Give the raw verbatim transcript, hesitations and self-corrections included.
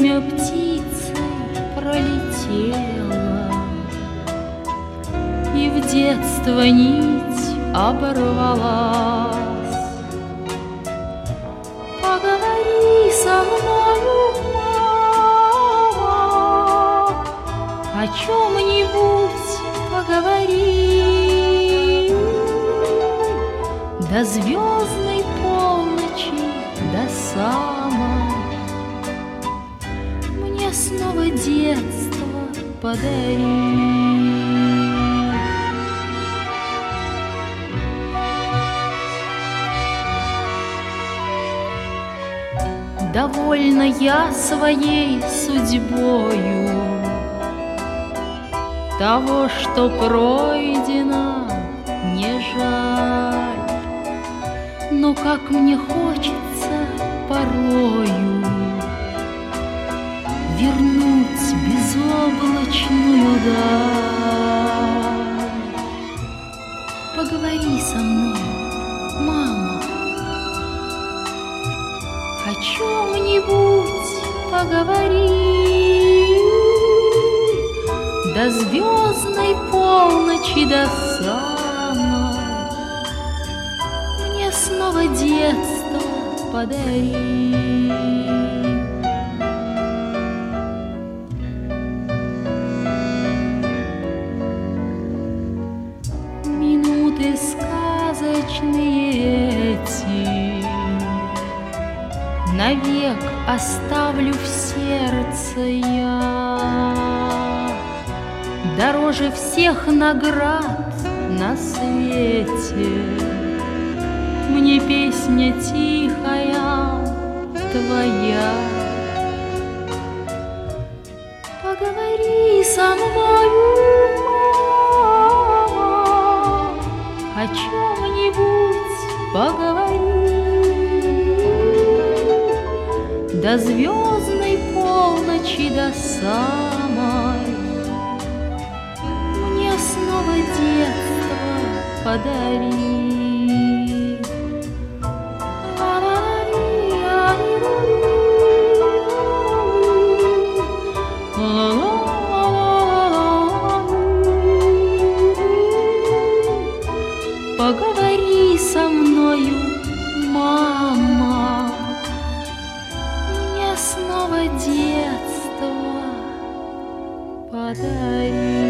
время птицей пролетело, и в детство нить оборвалась. Поговори со мною, мама, о чем-нибудь поговори. До звездной полночи, до самой, мне снова детство подари. Довольна я своей судьбою, того, что пройдено, не жаль. Но как мне хочется порою вернуть безоблачную даль. Поговори со мной, мама, о чем-нибудь поговори. До звездной полночи, до самой, мне снова детство подари. Минуты сказочные эти навек оставлю в сердце я. Дороже всех наград на свете мне песня тихая твоя. Поговори со мною, мама, о чем-нибудь поговори. До звездной полночи, до самой, мне снова детство подари. Поговори со мною, мама, мне снова детство подари.